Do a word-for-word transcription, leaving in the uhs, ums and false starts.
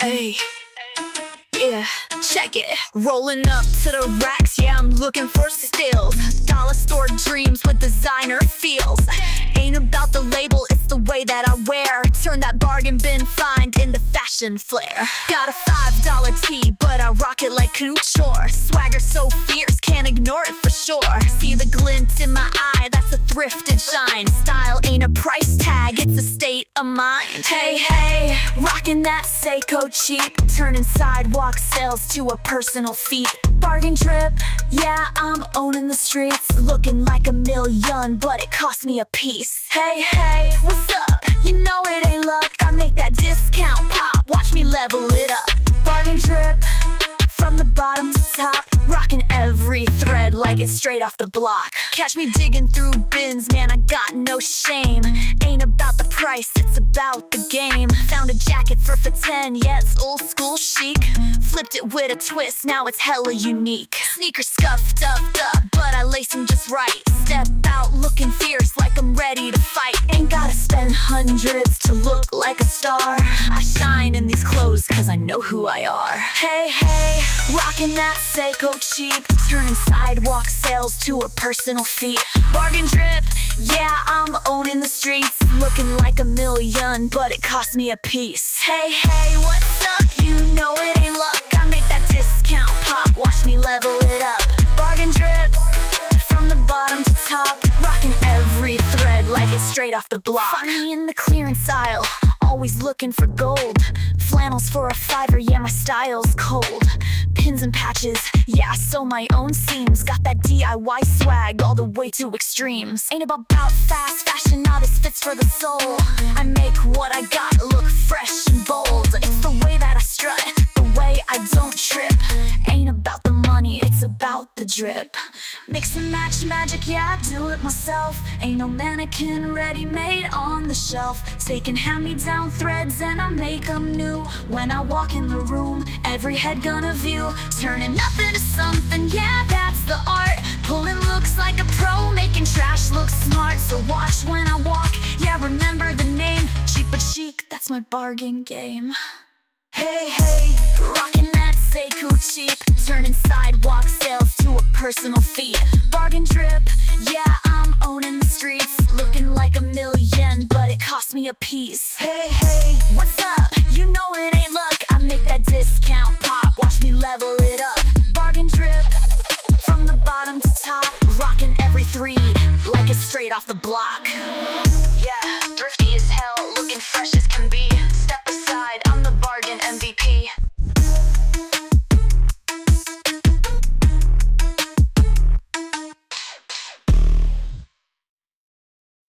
Hey, yeah, check it. Rolling up to the racks, yeah, I'm looking for steals. Dollar store dreams with designer feels. Ain't about the label, it's the way that I wear. Turn that bargain bin find into fashion flair. Got a five dollar tee, but I rock it like couture. Swagger so fierce, can't ignore it for sure. See the glint in my eye, that's a thrifted shine. Style ain't a price tag, it's a state of mind. Hey, hey, rocking that Seiko cheap, turning sidewalk sales to a personal feat. Bargain trip, yeah, I'm owning the streets. Looking like a million, but it cost me a piece. Hey, hey, what's up? You know it ain't luck, I make that discount pop, watch me level it up. Bargain trip, from the bottom to top, rocking every thread like it's straight off the block. Catch me digging through bins, man, I got no shame. Ain't about the price, it's about the game. Found a jacket for for ten, yeah, it's old school chic. Flipped it with a twist, now it's hella unique. Sneakers scuffed up, up, but I lace them just right. Step out looking fierce like I'm ready to fight. Ain't gotta spend hundreds to look like a star. I shine in these clothes cause I know who I are. Hey, hey, rocking that Seiko cheap, turning sidewalk sales to a personal feat. Bargain drip, yeah, I'm owning the streets. Looking like a million, but it cost me a piece. Hey, hey, what's up? You know it ain't luck, I make that discount pop, watch me level it up. Bargain drip, from the bottom to top, rocking every thread like it's straight off the block. Find me in the clearance aisle, always looking for gold. Flannels for a fiver, yeah, my style's cold. Pins and patches, yeah, I sew my own seams. Got that D I Y swag all the way to extremes. Ain't about bout fast fashion, now this fits for the soul. I make what I got look fresh and bold. It's the way that I strut, the way I don't trip. Ain't about the money, it's about the drip. Mix and match magic, yeah, I do it myself. Ain't no mannequin ready-made on the shelf. Taking hand-me-down threads and I make them new. When I walk in the room, every head gonna view. Turning nothing to something, yeah, that's the art. Pulling looks like a pro, making trash look smart. So watch when I walk, yeah, remember the name. Cheap but chic, that's my bargain game. Hey, hey, rocking that Seiko cheap, turning sidewalk sales to a personal feat. Bargain drip, yeah, I'm owning the streets. Looking like a million, but it cost me a piece. Hey, hey, what's up? You know it ain't luck, I make that discount pop, watch me level it up. Bargain drip, from the bottom to top, rocking every three like it's straight off the block. Yeah, thrifty as hell, looking fresh as can be.